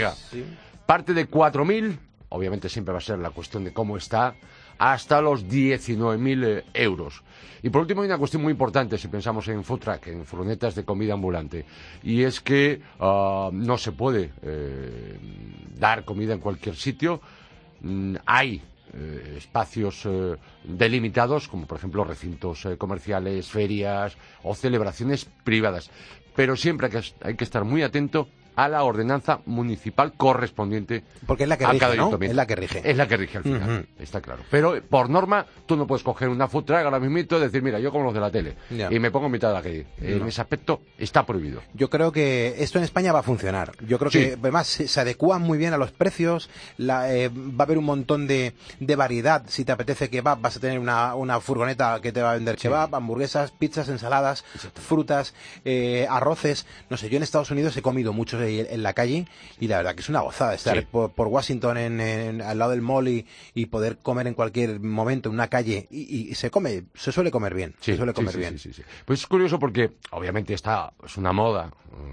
parte de cuatro mil, obviamente siempre va a ser la cuestión de cómo está, hasta los diecinueve mil eh, euros. Y por último hay una cuestión muy importante si pensamos en food truck, en furgonetas de comida ambulante, y es que ah, no se puede eh, dar comida en cualquier sitio. Mm, hay eh, espacios eh, delimitados, como por ejemplo recintos eh, comerciales, ferias o celebraciones privadas. Pero siempre hay que, hay que estar muy atento a la ordenanza municipal correspondiente. Porque es la que a rige, cada ¿no? ayuntamiento. Es la que rige. Es la que rige al final, Uh-huh. está claro. Pero por norma, tú no puedes coger una food truck ahora mismo y decir, mira, yo como los de la tele, Ya. y me pongo en mitad de la calle. En No. ese aspecto está prohibido. Yo creo que esto en España va a funcionar. Yo creo Sí. que además se, se adecúan muy bien a los precios. La, eh, va a haber un montón de, de variedad. Si te apetece kebab, vas a tener una, una furgoneta que te va a vender kebab, hamburguesas, pizzas, ensaladas, frutas, eh, arroces. No sé, yo en Estados Unidos he comido mucho en, en la calle y la verdad que es una gozada estar Sí. por, por Washington en, en- al lado del mall y, y poder comer en cualquier momento en una calle y, y se come, se suele comer bien. Sí, se suele sí, comer sí, bien. sí, sí, sí. Pues es curioso porque, obviamente, esta es una moda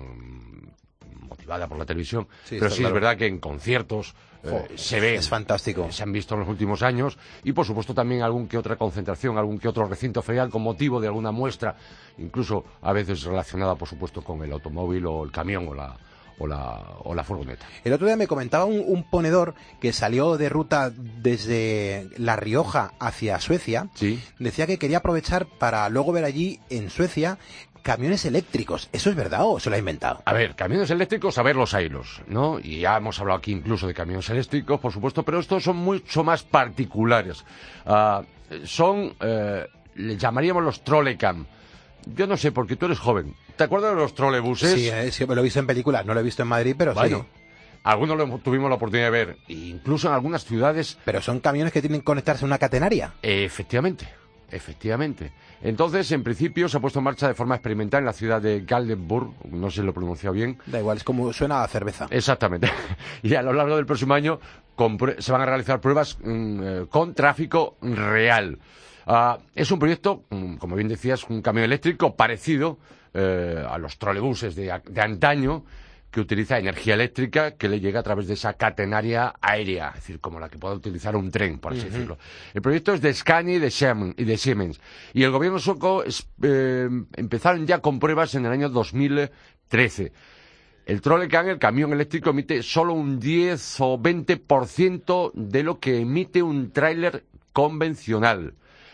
um, motivada por la televisión, Sí, pero está sí claro. es verdad que en conciertos eh, Jo, se ven. es fantástico. Se han visto en los últimos años y, por supuesto, también algún que otra concentración, algún que otro recinto ferial con motivo de alguna muestra, incluso a veces relacionada, por supuesto, con el automóvil o el camión o la, o la, o la furgoneta. El otro día me comentaba un, un ponedor que salió de ruta desde La Rioja hacia Suecia. Sí. Decía que quería aprovechar para luego ver allí en Suecia camiones eléctricos. ¿Eso es verdad o se lo ha inventado? A ver, camiones eléctricos, a ver los hilos, ¿no? Y ya hemos hablado aquí incluso de camiones eléctricos, por supuesto, pero estos son mucho más particulares. Ah, son, eh, le llamaríamos los trolecam. Yo no sé, porque tú eres joven. ¿Te acuerdas de los trolebuses? Sí, eh, sí, me lo he visto en películas. No lo he visto en Madrid, pero Bueno, sí. algunos lo hemos- tuvimos la oportunidad de ver, e incluso en algunas ciudades. Pero son camiones que tienen que conectarse a una catenaria. Eh, efectivamente, efectivamente. Entonces, en principio, se ha puesto en marcha de forma experimental en la ciudad de Galdenburg, no sé si lo he pronunciado bien. Da igual, es como suena a cerveza. Exactamente. Y a lo largo del próximo año con prue- se van a realizar pruebas mm, eh, con tráfico real. Ah, es un proyecto, mm, como bien decías, un camión eléctrico parecido eh, a los trolebuses de, a- de antaño, que utiliza energía eléctrica que le llega a través de esa catenaria aérea, es decir, como la que pueda utilizar un tren, por así Ujú. decirlo. El proyecto es de Scania y de Siemens. Y, de Siemens. Y el gobierno sueco es- eh, empezaron ya con pruebas en el año dos mil trece. El Trolleycan, el camión eléctrico, emite solo un diez o veinte por ciento de lo que emite un tráiler convencional.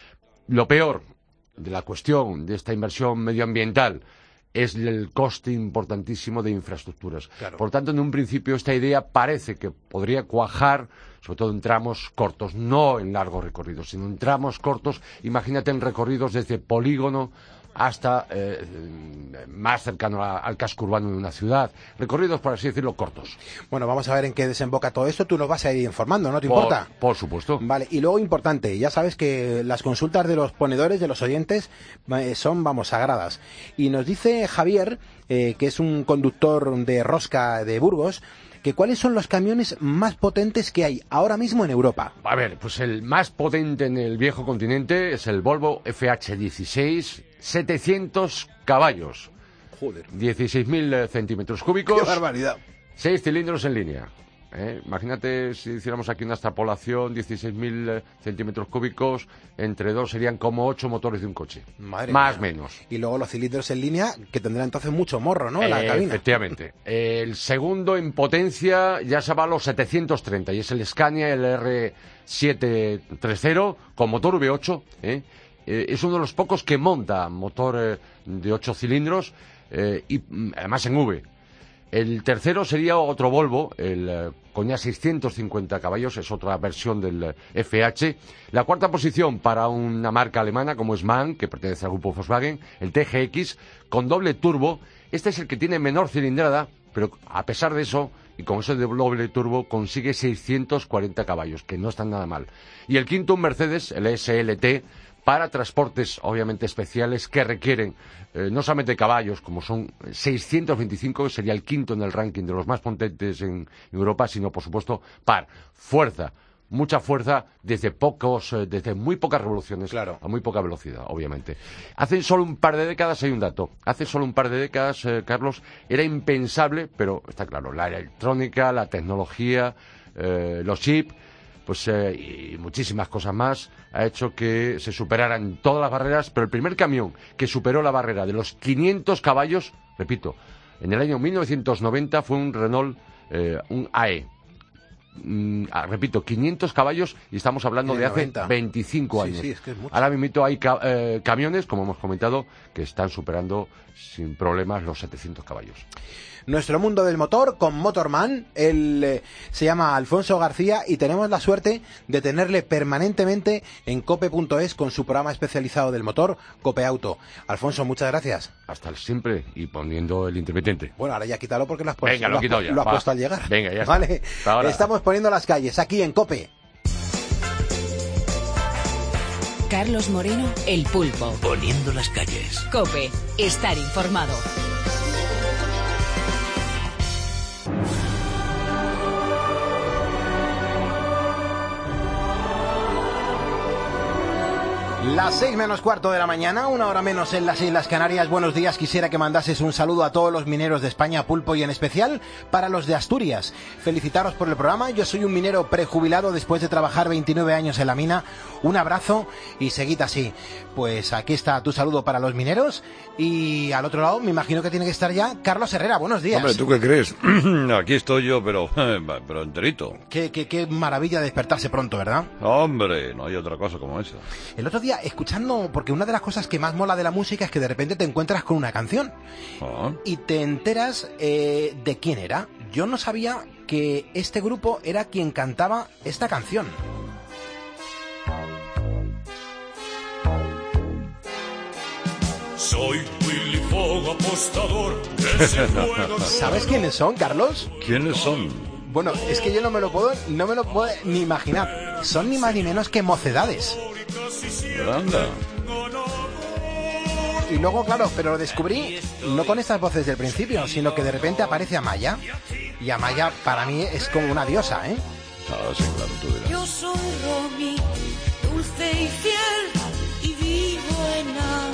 Lo peor de la cuestión de esta inversión medioambiental es el coste importantísimo de infraestructuras. Claro. Por tanto, en un principio esta idea parece que podría cuajar, sobre todo en tramos cortos, no en largos recorridos, sino en tramos cortos. Imagínate en recorridos desde polígono hasta eh, más cercano a- al casco urbano de una ciudad. Recorridos, por así decirlo, cortos. Bueno, vamos a ver en qué desemboca todo esto. Tú nos vas a ir informando, ¿no te Por- importa? Por supuesto. Vale, y luego importante, ya sabes que las consultas de los ponedores, de los oyentes, eh, son, vamos, sagradas. Y nos dice Javier, eh, que es un conductor de rosca de Burgos, que cuáles son los camiones más potentes que hay ahora mismo en Europa. A ver, pues el más potente en el viejo continente es el Volvo F H dieciséis, setecientos caballos. Joder. dieciséis mil eh, centímetros cúbicos. ¡Qué barbaridad! Seis cilindros en línea. ¿eh? Imagínate si hiciéramos aquí una extrapolación, dieciséis mil eh, centímetros cúbicos, entre dos serían como ocho motores de un coche. Madre Más o mía. menos. Y luego los cilindros en línea, que tendrá entonces mucho morro, ¿no? La Eh, cabina. Efectivamente. El segundo en potencia ya se va a los setecientos treinta y es el Scania, el R setecientos treinta con motor V ocho. ¿eh? Eh, es uno de los pocos que monta motor eh, de ocho cilindros eh, y mm, además en V. El tercero sería otro Volvo, el eh, con ya seiscientos cincuenta caballos, es otra versión del eh, F H. La cuarta posición para una marca alemana como es MAN, que pertenece al grupo Volkswagen, el T G X, con doble turbo. Este es el que tiene menor cilindrada, pero a pesar de eso, y con eso de doble turbo, consigue seiscientos cuarenta caballos, que no están nada mal. Y el quinto, un Mercedes, el S L T, para transportes obviamente especiales que requieren eh, no solamente caballos, como son seiscientos veinticinco, que sería el quinto en el ranking de los más potentes en Europa, sino por supuesto par, fuerza, mucha fuerza desde pocos, eh, desde muy pocas revoluciones Claro. a muy poca velocidad, obviamente. Hace solo un par de décadas, hay un dato, hace solo un par de décadas, eh, Carlos, era impensable, pero está claro, la electrónica, la tecnología, eh, los chips, pues eh, y muchísimas cosas más, ha hecho que se superaran todas las barreras, pero el primer camión que superó la barrera de los quinientos caballos, repito, en el año mil novecientos noventa fue un Renault, eh, un A E. mm, ah, repito, quinientos caballos y estamos hablando En el de hace noventa. veinticinco Sí, años. sí, es que es mucho. Ahora mismo hay ca- eh, camiones, como hemos comentado, que están superando sin problemas los setecientos caballos. Nuestro mundo del motor con Motorman. Él eh, se llama Alfonso García y tenemos la suerte de tenerle permanentemente en cope punto es con su programa especializado del motor, Cope Auto. Alfonso, muchas gracias. Hasta el siempre y poniendo el intermitente. Bueno, ahora ya quítalo porque lo has puesto, Venga, lo lo has, quito ya, lo has va. puesto al llegar. Venga, ya está. Vale. Hasta ahora. Estamos poniendo las calles aquí en Cope. Carlos Moreno, El Pulpo. Poniendo las calles. Cope, estar informado. Las seis menos cuarto de la mañana, una hora menos en las Islas Canarias. Buenos días, quisiera que mandases un saludo a todos los mineros de España, Pulpo, y en especial para los de Asturias. Felicitaros por el programa, yo soy un minero prejubilado después de trabajar veintinueve años en la mina. Un abrazo y seguid así. Pues aquí está tu saludo para los mineros y al otro lado me imagino que tiene que estar ya Carlos Herrera. Buenos días. Hombre, ¿tú qué crees? Aquí estoy yo, pero, pero enterito. Qué, qué, qué maravilla despertarse pronto, ¿verdad? Hombre, no hay otra cosa como esa. El otro día, escuchando, porque una de las cosas que más mola de la música es que de repente te encuentras con una canción Ah. y te enteras eh, de quién era. Yo no sabía que este grupo era quien cantaba esta canción. Soy Willy Fogg, apostador que se juega. ¿Sabes quiénes son, Carlos? ¿Quiénes son? Bueno, es que yo no me lo puedo, no me lo puedo ni imaginar. Son ni más ni menos que Mocedades. Anda. Y luego, claro, pero lo descubrí no con estas voces del principio, sino que de repente aparece Amaya. Y Amaya para mí es como una diosa, ¿eh? Ah, sí, claro, tú dirás. Yo soy Romy, dulce y fiel, y vivo enamorada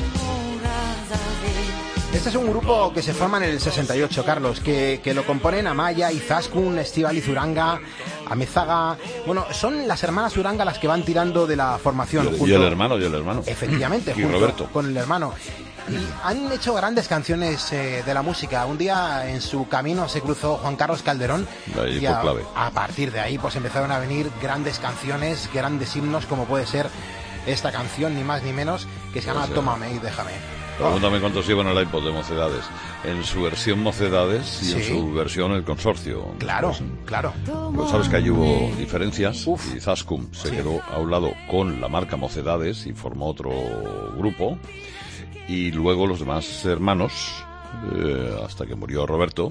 de... Este es un grupo que se forma en el sesenta y ocho, Carlos, que, que lo componen Amaya, Izaskun, Estíbaliz Uranga, Amezaga... Bueno, son las hermanas Uranga las que van tirando de la formación. Y, junto- y el hermano, y el hermano. Efectivamente, Y junto Roberto. con el hermano. Y han hecho grandes canciones eh, de la música. Un día en su camino se cruzó Juan Carlos Calderón Ahí y por a, clave. a partir de ahí pues empezaron a venir grandes canciones, grandes himnos, como puede ser esta canción, ni más ni menos, que se llama Pues, eh, Tómame y déjame. Pregúntame cuántos llevan el iPod de Mocedades. En su versión Mocedades y en Sí. su versión El Consorcio. Claro, Pues, claro. Pues sabes que ahí hubo diferencias y Zascum se quedó a un lado con la marca Mocedades y formó otro grupo y luego los demás hermanos, eh, hasta que murió Roberto,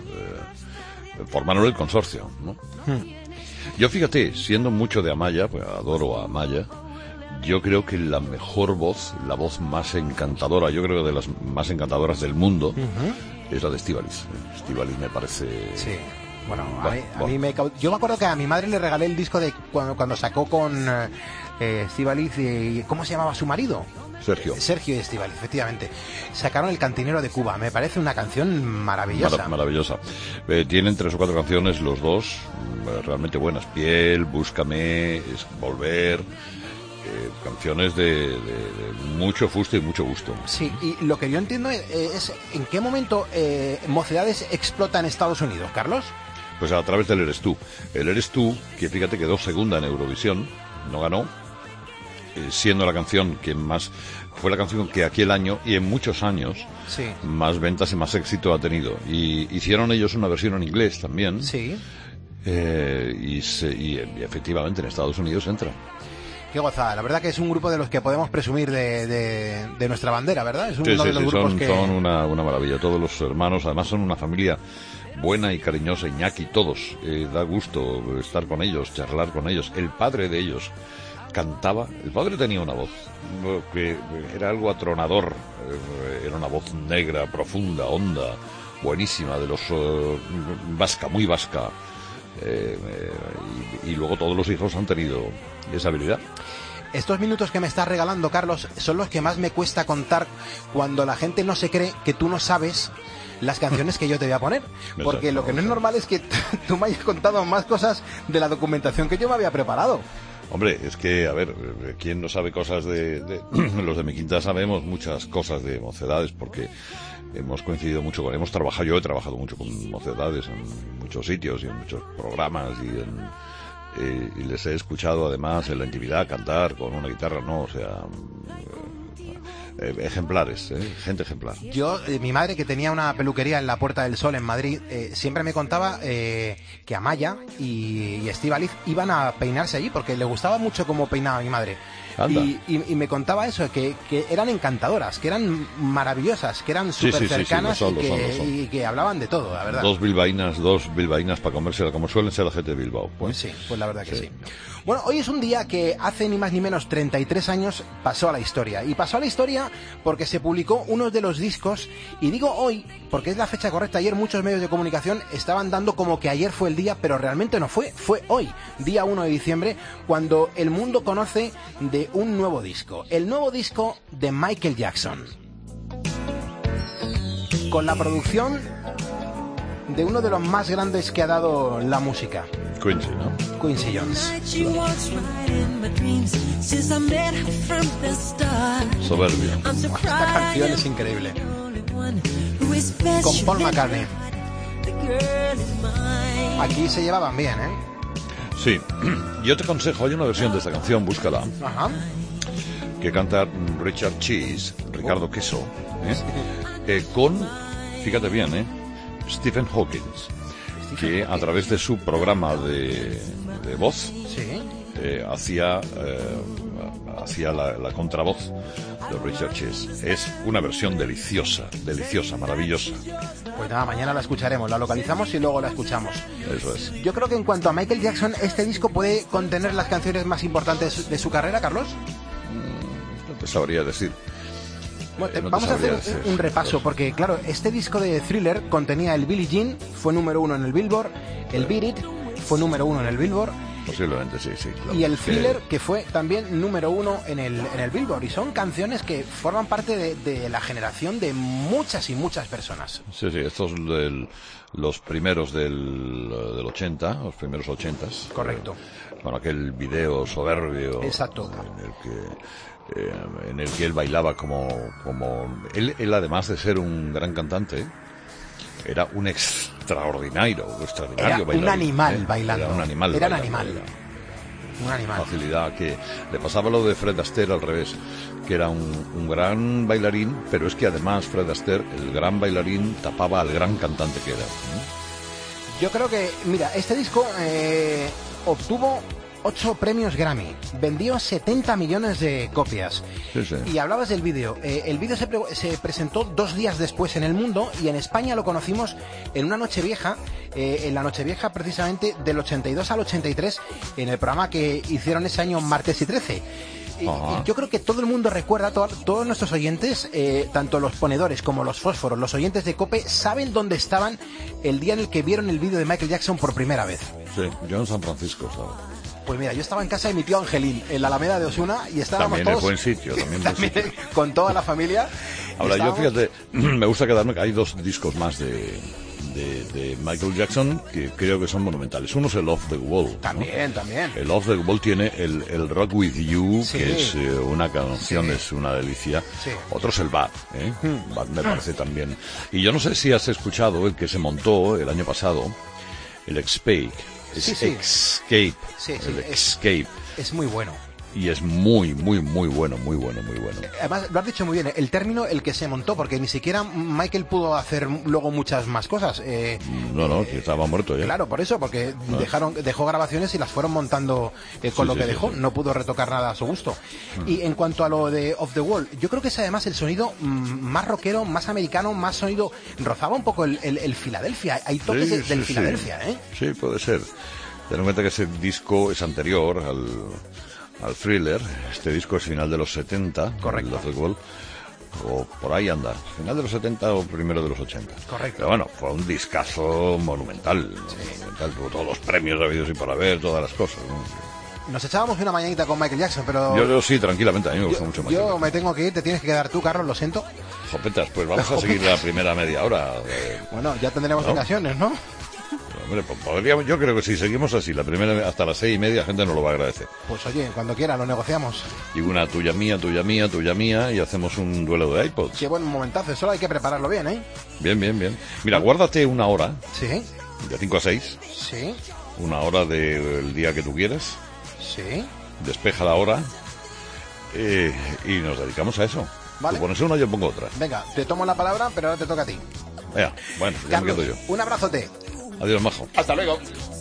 eh, formaron el consorcio, ¿no? Yo fíjate, siendo mucho de Amaya, pues adoro a Amaya, yo creo que la mejor voz, la voz más encantadora, yo creo que de las más encantadoras del mundo, es la de Estíbaliz. Estíbaliz me parece... Sí. Bueno, a Buah, mí, a buah. mí me cau- yo me acuerdo que a mi madre le regalé el disco de cuando, cuando sacó con eh, Estíbaliz y ¿cómo se llamaba su marido? Sergio. Sergio y Estíbaliz, efectivamente. Sacaron El Cantinero de Cuba. Me parece una canción maravillosa. Mara- maravillosa. Eh, tienen tres o cuatro canciones los dos mm, realmente buenas. Piel, Búscame, es Volver. eh, canciones de, de- de mucho fuste y mucho gusto. Sí, y lo que yo entiendo es, es en qué momento eh, Mocedades explota en Estados Unidos, Carlos. Pues a través del Eres Tú. El Eres Tú, que fíjate quedó segunda en Eurovisión, no ganó, eh, siendo la canción que más... Fue la canción que aquel año y en muchos años Sí. más ventas y más éxito ha tenido. Y hicieron ellos una versión en inglés también. Sí. Eh, y, se- y, eh, y efectivamente en Estados Unidos entra. Qué gozada. La verdad que es un grupo de los que podemos presumir de, de, de nuestra bandera, ¿verdad? Es uno Sí, sí, de los sí, grupos son, que... son una, una maravilla. Todos los hermanos, además son una familia buena y cariñosa. Iñaki, todos. Eh, da gusto estar con ellos, charlar con ellos. El padre de ellos cantaba. El padre tenía una voz eh, que era algo atronador. Eh, era una voz negra, profunda, honda, buenísima, de los eh, vasca, muy vasca. Eh, eh, y, y luego todos los hijos han tenido esa habilidad. Estos minutos que me estás regalando, Carlos, son los que más me cuesta contar cuando la gente no se cree que tú no sabes las canciones que yo te voy a poner. Porque lo que no es normal es que tú me hayas contado más cosas de la documentación que yo me había preparado. Hombre, es que, a ver, ¿quién no sabe cosas de, de... Los de mi quinta sabemos muchas cosas de Mocedades, porque hemos coincidido mucho con... Hemos trabajado, yo he trabajado mucho con Mocedades en muchos sitios y en muchos programas y en... Eh, y les he escuchado además en la intimidad cantar con una guitarra, no, o sea... Eh, ejemplares, eh, gente ejemplar. Yo, eh, mi madre, que tenía una peluquería en la Puerta del Sol en Madrid, eh, siempre me contaba eh, que Amaya y, y Estíbaliz iban a peinarse allí porque le gustaba mucho cómo peinaba mi madre. Y, y, y me contaba eso, que, que eran encantadoras, que eran maravillosas, que eran súper sí, sí, cercanas sí, sí, lo son, y, lo que, son, lo son. y que hablaban de todo, la verdad. Dos bilbaínas, dos bilbaínas para comérsela, como suelen ser la gente de Bilbao. Pues sí, pues la verdad que sí. sí. Bueno, hoy es un día que hace ni más ni menos treinta y tres años pasó a la historia. Y pasó a la historia porque se publicó uno de los discos, y digo hoy porque es la fecha correcta. Ayer muchos medios de comunicación estaban dando como que ayer fue el día, pero realmente no fue, fue hoy, día uno de diciembre, cuando el mundo conoce de un nuevo disco. El nuevo disco de Michael Jackson. Con la producción de uno de los más grandes que ha dado la música. Quincy, ¿no? Quincy Jones. Soberbio. Esta canción es increíble. Con Paul McCartney. Aquí se llevaban bien, ¿eh? Sí. Yo te aconsejo, hay una versión de esta canción, búscala. Ajá. Que canta Richard Cheese, Ricardo Queso, ¿eh? Eh, con, fíjate bien, ¿eh? Stephen Hawking, que a través de su programa de, de voz sí. eh, hacía eh, hacía la, la contravoz de Richard Cheese. Es una versión deliciosa, deliciosa, maravillosa. Pues nada, mañana la escucharemos, la localizamos y luego la escuchamos. Eso es. Yo creo que en cuanto a Michael Jackson, este disco puede contener las canciones más importantes de su carrera, Carlos. Mm, no te sabría decir. Bueno, Eh, no vamos a hacer decir. un, un repaso, porque claro, este disco de Thriller contenía el Billie Jean, fue número uno en el Billboard, el Beat It fue número uno en el Billboard, posiblemente sí, sí. Claro. y el Thriller, que... que fue también número uno en el, en el Billboard, y son canciones que forman parte de, de la generación de muchas y muchas personas. Sí, sí, estos del, los primeros del, del ochenta, los primeros ochentas. Correcto. Eh, con aquel video soberbio. Exacto. En el que... Eh, en el que él bailaba como como él, él además de ser un gran cantante era un extraordinario extraordinario era bailarín, un animal ¿eh? bailando era un animal era un bailando, animal era un animal facilidad que le pasaba lo de Fred Astaire al revés, que era un, un gran bailarín, pero es que además Fred Astaire, el gran bailarín, tapaba al gran cantante que era, ¿eh? Yo creo que, mira, este disco eh, obtuvo ocho premios Grammy, vendió setenta millones de copias. Sí, sí. Y hablabas del vídeo. Eh, el vídeo se, pre se presentó dos días después en el mundo, y en España lo conocimos en una Nochevieja, eh, en la Nochevieja precisamente del ochenta y dos al ochenta y tres, en el programa que hicieron ese año Martes y trece. Y, y yo creo que todo el mundo recuerda, to todos nuestros oyentes, eh, tanto los ponedores como los fósforos, los oyentes de COPE, saben dónde estaban el día en el que vieron el vídeo de Michael Jackson por primera vez. Sí, yo en San Francisco estaba. Pues mira, yo estaba en casa de mi tío Angelín, en la Alameda de Osuna, y estábamos también todos... es buen sitio, también, buen también sitio. con toda la familia. Ahora, estábamos... yo fíjate, me gusta quedarme que hay dos discos más de, de, de Michael Jackson que creo que son monumentales. Uno es el Off the Wall. También, ¿no? también. El Off the Wall tiene el, el Rock With You, Sí. que es eh, una canción, Sí. es una delicia. Sí. Otro es el Bad, ¿eh? Hmm. Bad me parece también. Y yo no sé si has escuchado el que se montó el año pasado, el Escape. Es Sí, sí. Escape. Sí, sí, el es- Escape. Es muy bueno. Y es muy, muy, muy bueno, muy bueno, muy bueno. Además, lo has dicho muy bien, el término el que se montó, porque ni siquiera Michael pudo hacer luego muchas más cosas. Eh, No, no, que estaba muerto ya. Claro, por eso, porque Ah. dejaron dejó grabaciones y las fueron montando eh, con Sí, lo sí, que sí, dejó, sí. no pudo retocar nada a su gusto. Mm. Y en cuanto a lo de Off the Wall, yo creo que es además el sonido mm, más rockero, más americano, más sonido, rozaba un poco el, el, el Filadelfia, hay toques Sí, de- del sí, Filadelfia, sí. ¿eh? Sí, puede ser. Ten en cuenta que ese disco es anterior al, al Thriller. Este disco es final de los setenta. Correcto. el Love the Wall, o por ahí anda. Final de los setenta o primero de los ochenta. Correcto. Pero bueno, fue un discazo monumental. monumental. Tuvo todos los premios habidos y por haber, todas las cosas, ¿no? Nos echábamos una mañanita con Michael Jackson, pero... Yo, yo sí, tranquilamente, a mí me gusta yo- mucho más. yo me tengo que ir, te tienes que quedar tú, Carlos, lo siento. Jopetas, pues vamos a seguir la primera media hora. eh, Bueno, ya tendremos ¿No? ocasiones, ¿no? Hombre, pues podríamos, yo creo que si seguimos así, la primera hasta las seis y media, la gente nos lo va a agradecer. Pues oye, cuando quiera, lo negociamos. Y una tuya mía, tuya mía, tuya mía, y hacemos un duelo de iPods. Qué buen momentazo, solo hay que prepararlo bien, ¿eh? Bien, bien, bien. Mira, guárdate una hora. Sí. De cinco a seis. Sí. Una hora del día que tú quieras. Sí. Despeja la hora. Eh, y nos dedicamos a eso. Vale. Tú pones una y yo pongo otra. Venga, te tomo la palabra, pero ahora te toca a ti. Ya, bueno, ya Carlos, me quedo yo. un abrazote. Adiós, majo. Hasta luego.